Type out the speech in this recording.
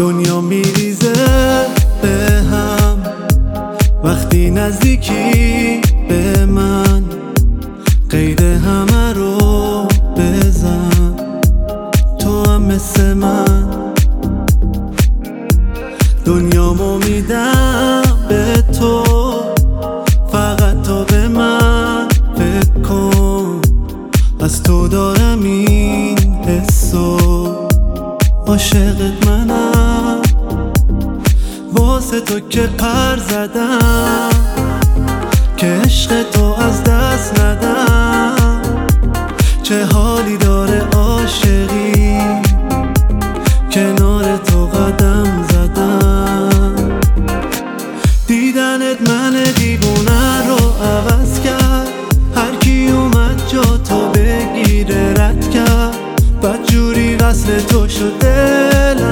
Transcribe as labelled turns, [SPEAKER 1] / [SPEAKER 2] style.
[SPEAKER 1] دنیا میریزه به هم وقتی نزدیکی به من، قید همه رو بزن، تو هم مثل من. دنیامو میدم به تو، فقط تو به من فکر کن. از تو دارم این حسو، عاشقت منم، واسه تو که پر زدم که عشق تو از دست ندم. چه حالی داره عاشقی، کنار تو قدم زدم. دیدنت من دیوونه رو عوض کرد، هر کی اومد جا تو بگیره رد کرد. بدجوری وصل تو شد دلم،